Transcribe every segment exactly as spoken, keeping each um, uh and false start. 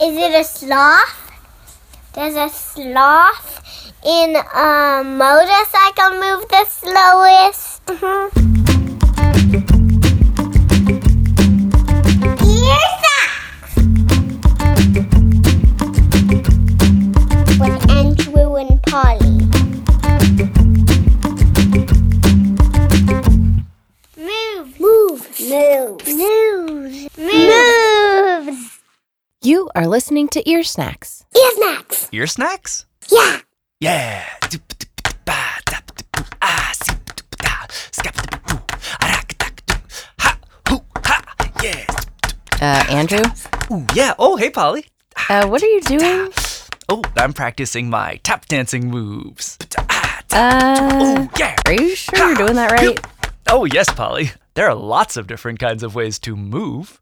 Is it a sloth? Does a sloth in a motorcycle move the slowest? Mm-hmm. Ear facts! With Andrew and Polly. Move. Move. Moves. Moves. Moves. You are listening to Ear Snacks. Ear snacks. Ear snacks? Yeah. Yeah. Uh, Andrew? Ooh, yeah. Oh, hey, Polly. Uh, what are you doing? Oh, I'm practicing my tap dancing moves. Uh, Oh, yeah. are you sure you're doing that right? Oh, yes, Polly. There are lots of different kinds of ways to move.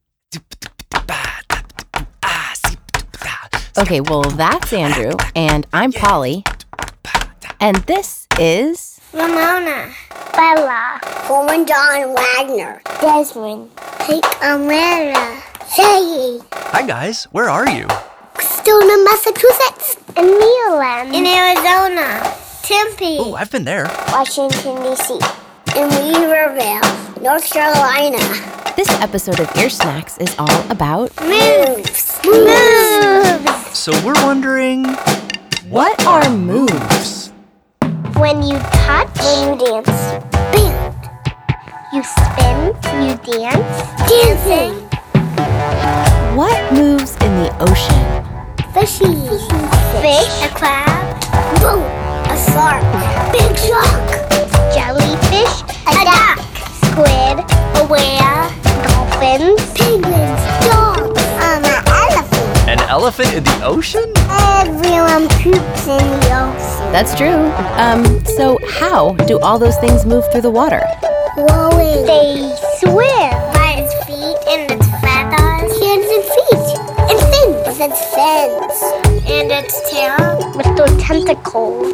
Okay, well, that's Andrew, and I'm Polly, and this is... Ramona. Bella. Coleman John Wagner. Desmond. Pete Amara. Shaggy. Hi, guys. Where are you? Stoneham, Massachusetts. In Milan. In Arizona. Tempe. Oh, I've been there. Washington, D C In Weaverville, North Carolina. This episode of Ear Snacks is all about... Moves. Moves. So we're wondering... What are moves? When you touch, when you dance, bend. You spin, you dance, dancing. What moves in the ocean? Fishy. Fish. A crab. Boom. A shark. Big shark. Jellyfish. A, a duck. Squid. A whale. Dolphins. Penguins. Dogs. Um, an elephant. An elephant in the ocean? Everyone poops in the ocean. That's true. Um, so how do all those things move through the water? Flowing. They swim. By its feet and its feathers. Hands and feet. And fins. With its fins. And its tail. With those tentacles.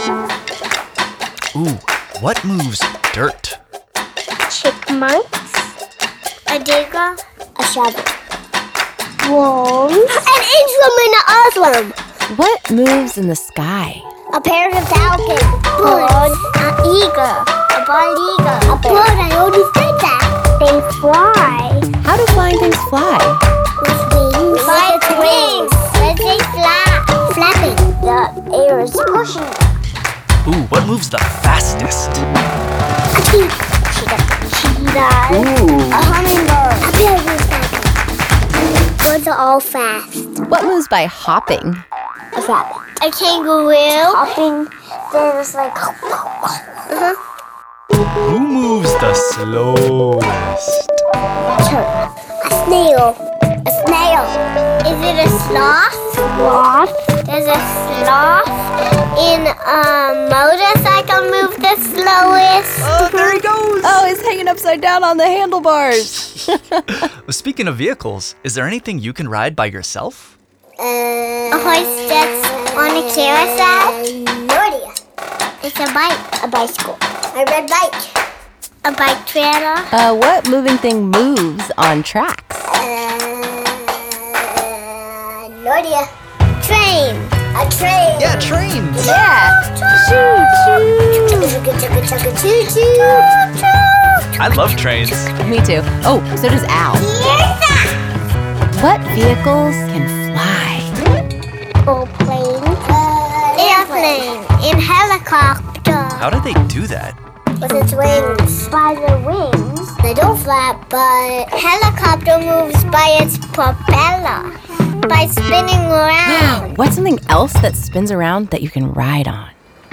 Ooh, what moves dirt? Chipmunks. A digger. A shovel. Worms. An instrument of Oslam. What moves in the sky? A pair of falcons. Bird. An eagle. A bald eagle. A bird. I already said that. They fly. How do flying things fly? With wings. By its wings. When they flap. Flapping. The air is pushing. Ooh, what moves the fastest? A cheetah. Cheetah. Ooh. A hummingbird. A bear moves fast. Birds are all fast. What moves by hopping? A rabbit. A kangaroo. Hopping. There's like... Uh-huh. Who moves the slowest? Turtle. A snail. A snail. Is it a sloth? Sloth. Does a sloth in a motorcycle move the slowest? Oh, there he goes! Oh, he's hanging upside down on the handlebars. Well, speaking of vehicles, is there anything you can ride by yourself? Uh, a horse that's on a carousel? No idea. It's a bike. A bicycle. A red bike. A bike trailer. Uh, what moving thing moves on tracks? Uh, no idea. Train. A train. Yeah, trains! Yeah. I love trains. Me too. Oh, so does Al. What vehicles can fly? Airplane. Airplane. In helicopter. How do they do that? With its wings. By the wings. They don't flap, but helicopter moves by its propeller. By spinning around. What's something else that spins around that you can ride on?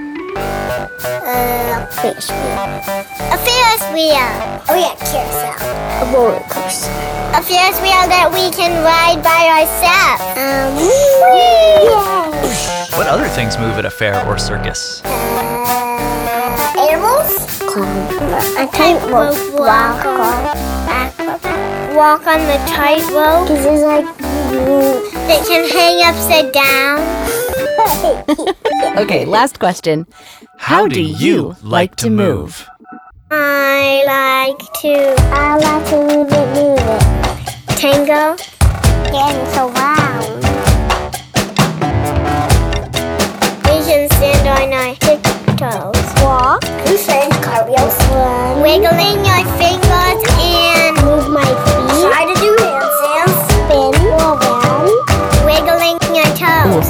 Uh, Ferris wheel. A Ferris wheel. Oh yeah, carousel. A roller coaster. A Ferris wheel that we can ride by ourselves. Um, whee! What other things move at a fair or circus? Uh, animals? A tightrope walker. Walk on the tightrope. Because it's like they can hang upside down. Okay, last question. How do you like to move? I like to. I like to move it, move it. Tango. Dance around.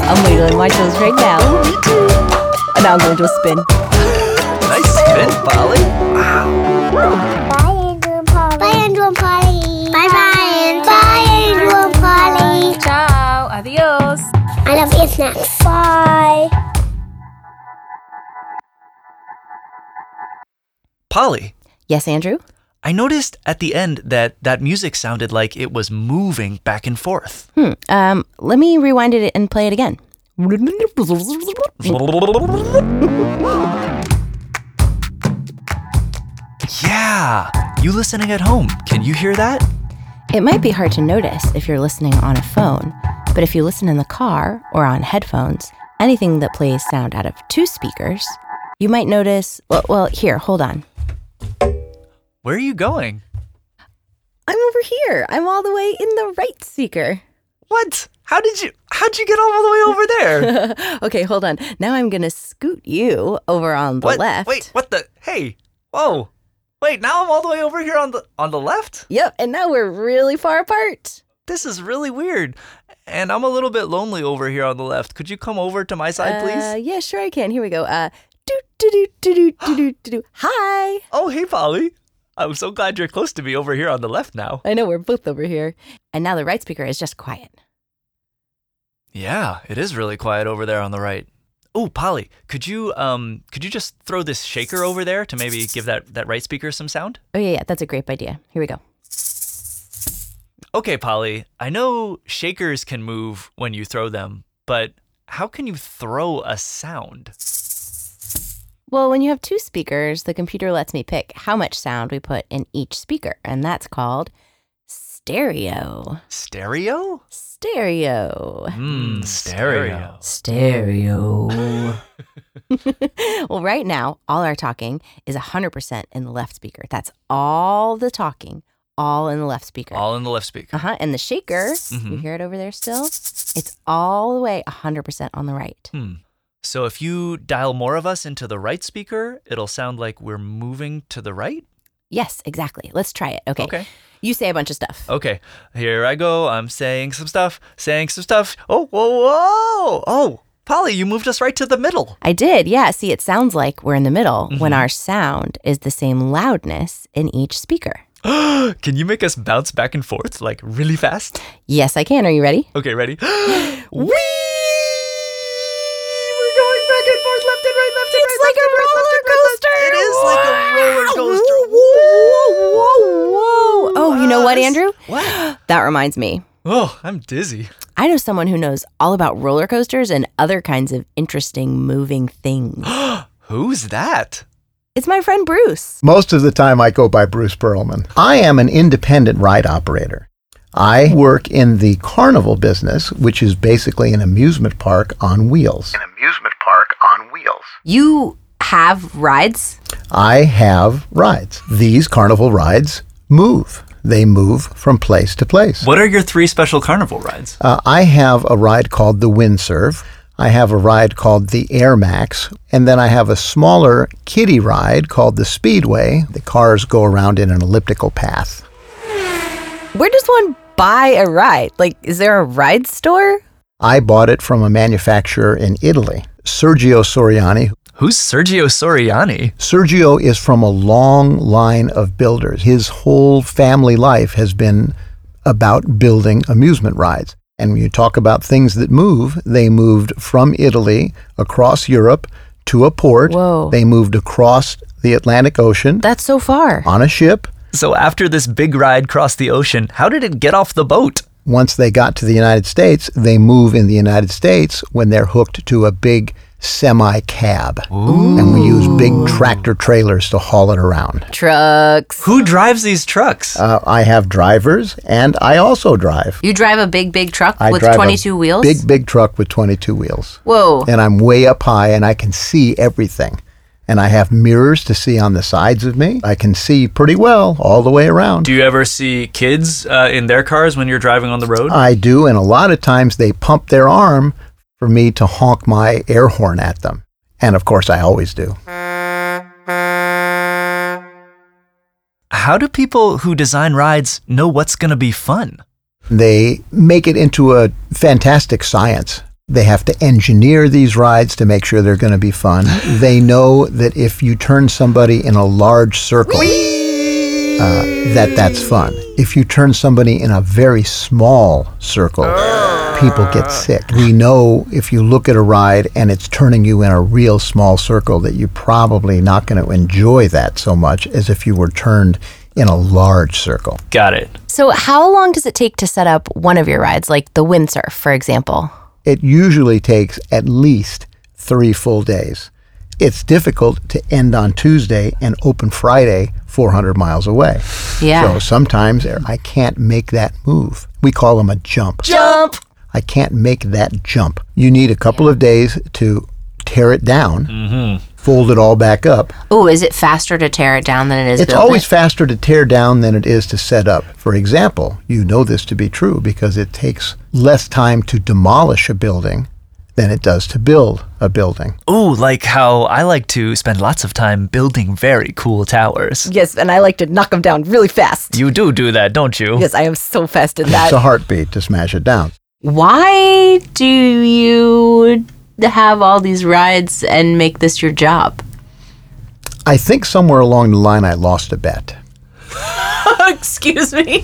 I'm wiggling my toes right now. Oh, me too. And now I'm going to a spin. Nice spin, Polly. Wow. Bye, Andrew and Polly. Bye, Andrew and Polly. Bye, bye. Bye, Andrew and Polly. Ciao. Adios. I love you snacks. Bye. Polly, Yes, Andrew? I noticed at the end that that music sounded like it was moving back and forth. Hmm. Um, let me rewind it and play it again. Yeah. You listening at home, can you hear that? It might be hard to notice if you're listening on a phone, but if you listen in the car or on headphones, anything that plays sound out of two speakers, you might notice, well, well here, hold on. Where are you going? I'm over here. I'm all the way in the right speaker. What? How did you how'd you get all the way over there? Okay, hold on. Now I'm going to scoot you over on the what? left. Wait, what the? Hey. Whoa. Wait, now I'm all the way over here on the on the left? Yep, and now we're really far apart. This is really weird. And I'm a little bit lonely over here on the left. Could you come over to my side, please? Uh, yeah, sure I can. Here we go. Uh, do do do do do do do do do. Hi. Oh, hey, Polly. I'm so glad you're close to me over here on the left now. I know we're both over here, and now the right speaker is just quiet. Yeah, it is really quiet over there on the right. Oh, Polly, could you um could you just throw this shaker over there to maybe give that, that right speaker some sound? Oh yeah, yeah, that's a great idea. Here we go. Okay, Polly, I know shakers can move when you throw them, but how can you throw a sound? Well, when you have two speakers, the computer lets me pick how much sound we put in each speaker, and that's called stereo. Stereo? Stereo. Hmm, stereo. Stereo. Well, right now, all our talking is one hundred percent in the left speaker. That's all the talking, all in the left speaker. All in the left speaker. Uh-huh. And the shaker, Mhm. you hear it over there still? It's all the way one hundred percent on the right. Hmm. So if you dial more of us into the right speaker, it'll sound like we're moving to the right? Yes, exactly. Let's try it. Okay. Okay. You say a bunch of stuff. Okay, here I go. I'm saying some stuff, saying some stuff. Oh, whoa, whoa. Oh, Polly, you moved us right to the middle. I did. Yeah. See, it sounds like we're in the middle when Mhm. our sound is the same loudness in each speaker. Can you make us bounce back and forth, like really fast? Yes, I can. Are you ready? Okay, ready? Whee! We're going back and forth, left and right, left and It's right. like a roller coaster. It is like a roller coaster. Whoa, whoa, whoa. Oh, you know what, Andrew? What? That reminds me. Oh, I'm dizzy. I know someone who knows all about roller coasters and other kinds of interesting moving things. Who's that? It's my friend Bruce. Most of the time I go by Bruce Perlman. I am an independent ride operator. I work in the carnival business, which is basically an amusement park on wheels. An amusement park on wheels. You have rides? I have rides. These carnival rides move. They move from place to place. What are your three special carnival rides? Uh, I have a ride called the Windsurf. I have a ride called the Air Max, and then I have a smaller kiddie ride called the Speedway. The cars go around in an elliptical path. Where does one buy a ride? Like, is there a ride store? I bought it from a manufacturer in Italy, Sergio Soriani. Who's Sergio Soriani? Sergio is from a long line of builders. His whole family life has been about building amusement rides. And when you talk about things that move, they moved from Italy across Europe to a port. Whoa. They moved across the Atlantic Ocean That's so far. on a ship. So after this big ride crossed the ocean, how did it get off the boat? Once they got to the United States, they move in the United States when they're hooked to a big semi-cab. And we use big tractor trailers to haul it around. Trucks. Who drives these trucks? Uh, I have drivers, and I also drive. You drive a big, big truck I with drive a twenty-two wheels? Big, big truck with twenty-two wheels. Whoa. And I'm way up high, and I can see everything. And I have mirrors to see on the sides of me. I can see pretty well all the way around. Do you ever see kids uh, in their cars when you're driving on the road? I do, and a lot of times they pump their arm for me to honk my air horn at them. And of course, I always do. How do people who design rides know what's going to be fun? They make it into a fantastic science. They have to engineer these rides to make sure they're going to be fun. They know that if you turn somebody in a large circle, uh, that that's fun. If you turn somebody in a very small circle, people get sick. We know if you look at a ride and it's turning you in a real small circle that you're probably not going to enjoy that so much as if you were turned in a large circle. Got it. So how long does it take to set up one of your rides, like the windsurf, for example? It usually takes at least three full days. It's difficult to end on Tuesday and open Friday four hundred miles away. Yeah. So sometimes I can't make that move. We call them a jump. Jump! I can't make that jump. You need a couple of days to tear it down, Mm-hmm. fold it all back up. Oh, is it faster to tear it down than it is It's build always it? faster to tear down than it is to set up. For example, you know this to be true because it takes less time to demolish a building than it does to build a building. Ooh, like how I like to spend lots of time building very cool towers. Yes, and I like to knock them down really fast. You do do that, don't you? Yes, I am so fast in It's a heartbeat to smash it down. Why do you have all these rides and make this your job? I think somewhere along the line I lost a bet. Excuse me.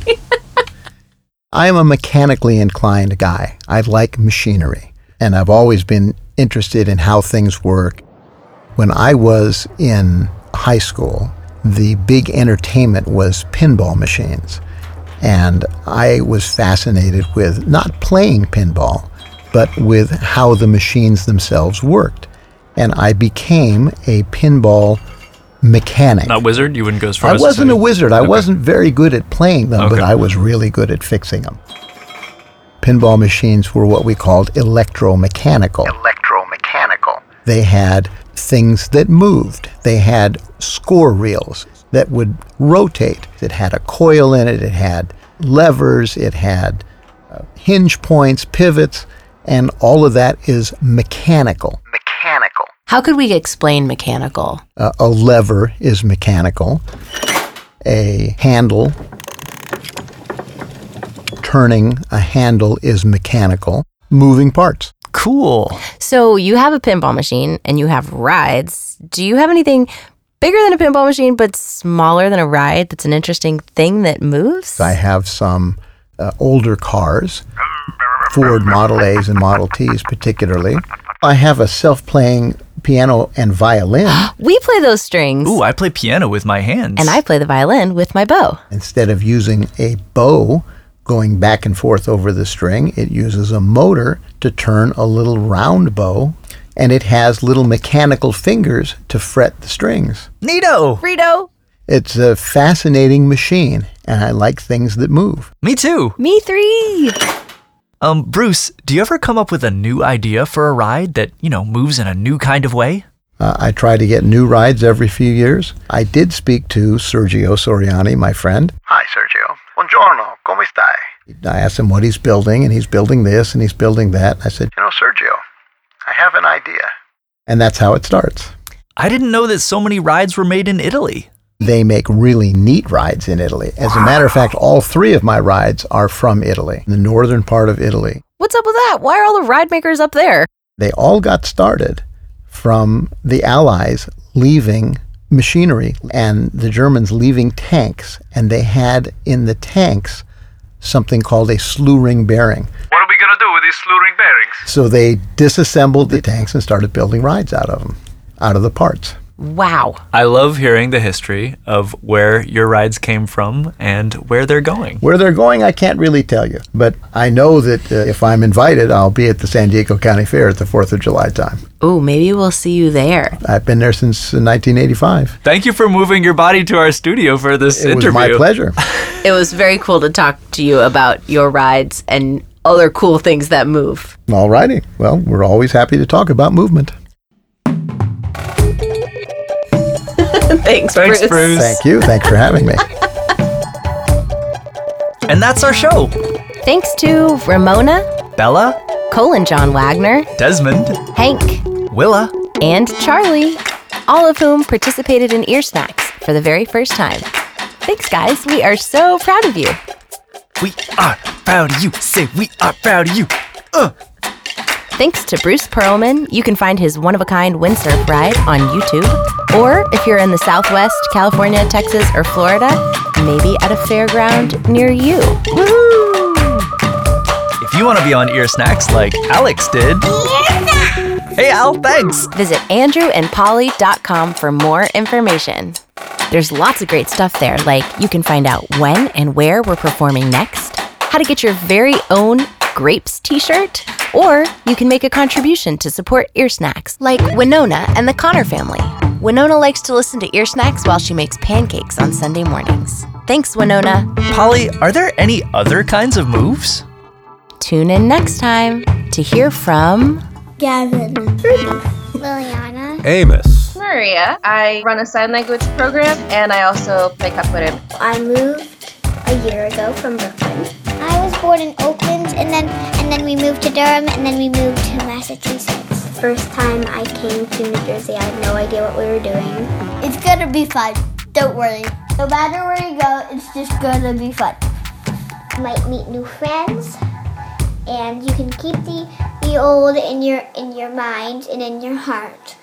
I am a mechanically inclined guy. I like machinery, and I've always been interested in how things work. When I was in high school, the big entertainment was pinball machines, and I was fascinated with not playing pinball, but with how the machines themselves worked. And I became a pinball mechanic. Not wizard? You wouldn't go as far I as wasn't to a say- wizard. I Okay. wasn't very good at playing them, but Okay. I was really good at fixing them. Pinball machines were what we called electromechanical. Electromechanical. They had things that moved. They had score reels that would rotate. It had a coil in it. It had levers. It had uh, hinge points, pivots, and all of that is mechanical. Mechanical. How could we explain mechanical? Uh, a lever is mechanical. A handle, turning a handle is mechanical. Moving parts. Cool. So you have a pinball machine and you have rides. Do you have anything bigger than a pinball machine but smaller than a ride that's an interesting thing that moves? I have some uh, older cars, Ford Model A's and Model T's particularly. I have a self-playing piano and violin. We play those strings. Ooh, I play piano with my hands. And I play the violin with my bow. Instead of using a bow going back and forth over the string, it uses a motor to turn a little round bow, and it has little mechanical fingers to fret the strings. Neato. Frito. It's a fascinating machine, and I like things that move. Me too. Me three. Um, Bruce, do you ever come up with a new idea for a ride that, you know, moves in a new kind of way? Uh, I try to get new rides every few years. I did speak to Sergio Soriani, my friend. Hi, Sergio. Buongiorno. Come stai? I asked him what he's building, and he's building this, and he's building that. I said, you know, Sergio, I have an idea. And that's how it starts. I didn't know that so many rides were made in Italy. They make really neat rides in Italy. As a matter of fact, all three of my rides are from Italy, the northern part of Italy. What's up with that? Why are all the ride makers up there? They all got started from the Allies leaving machinery and the Germans leaving tanks. And they had in the tanks something called a slew ring bearing. What are we going to do with these slew ring bearings? So they disassembled the tanks and started building rides out of them, out of the parts. Wow. I love hearing the history of where your rides came from and where they're going. Where they're going, I can't really tell you. But I know that uh, if I'm invited, I'll be at the San Diego County Fair at the fourth of July time. Ooh, maybe we'll see you there. I've been there since uh, nineteen eighty-five. Thank you for moving your body to our studio for this It interview. was my pleasure. It was very cool to talk to you about your rides and other cool things that move. All righty. Well, we're always happy to talk about movement. Thanks, Thanks, Bruce. Bruce. Thank you. Thanks for having me. And that's our show. Thanks to Ramona, Bella, Colin John Wagner, Desmond, Hank, Willa, and Charlie, all of whom participated in Ear Snacks for the very first time. Thanks, guys. We are so proud of you. we are proud of you. Say we are proud of you. Uh. Thanks to Bruce Perlman, you can find his one-of-a-kind windsurf ride on YouTube. Or if you're in the Southwest, California, Texas, or Florida, maybe at a fairground near you. Woohoo! If you want to be on Ear Snacks like Alex did... Hey, Al, thanks! Visit andrew and polly dot com for more information. There's lots of great stuff there, like you can find out when and where we're performing next, how to get your very own Grapes t-shirt, or you can make a contribution to support Ear Snacks, like Winona and the Connor family. Winona likes to listen to Ear Snacks while she makes pancakes on Sunday mornings. Thanks, Winona. Polly, are there any other kinds of moves? Tune in next time to hear from... Gavin. Liliana. Amos. Maria. I run a sign language program, and I also play capoeira. I moved a year ago from Brooklyn. I was born in Oakland, and then and then we moved to Durham, and then we moved to Massachusetts. First time I came to New Jersey, I had no idea what we were doing. It's gonna be fun. Don't worry. No matter where you go, it's just gonna be fun. You might meet new friends, and you can keep the the old in your in your mind and in your heart.